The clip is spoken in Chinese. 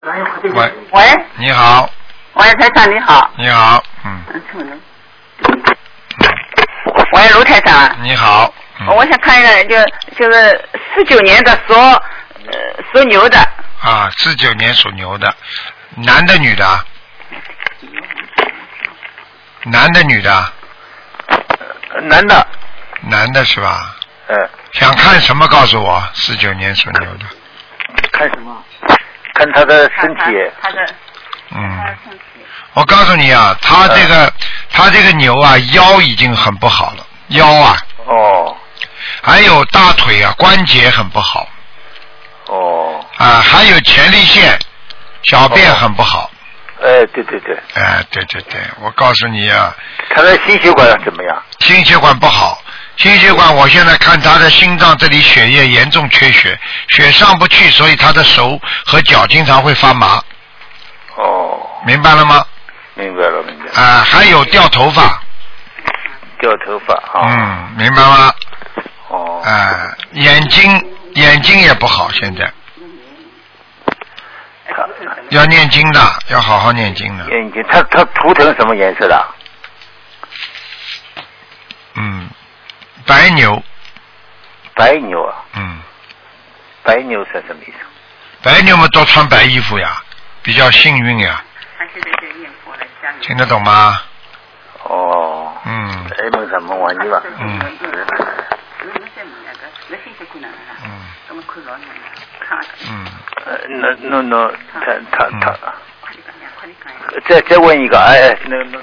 喂， 你好。 喂，台长你好。 你好， 喂，卢台长。 你好。 我想看一个，就是19年的属牛的。 啊，49年属牛的，男的女的？男的女的？ 男的。 男的是吧？想看什么？告诉我，49年属牛的。 看什么？看他的身体。 他的我告诉你啊，他这个牛啊，腰已经很不好了，腰啊。 哦。 还有大腿啊，关节很不好。 哦。 啊，还有前列腺，小便很不好。 对对对。 对，我告诉你啊。 他的心血管怎么样？ 心血管不好。心血管，我现在看他的心脏这里血液严重缺血，血上不去，所以他的手和脚经常会发麻。 哦。 明白了吗？ 明白了。 啊，还有掉头发。 掉头发啊。 明白吗？ 哦。 眼睛也不好，现在。要念经的，要好好念经的。 眼睛，他图腾什么颜色的？ 白牛。 白牛啊。白牛是什么意思？ 白牛嘛，多穿白衣服呀，比较幸运呀。听得懂吗？ 哦。白蒙什么玩意吧？他再问一个，那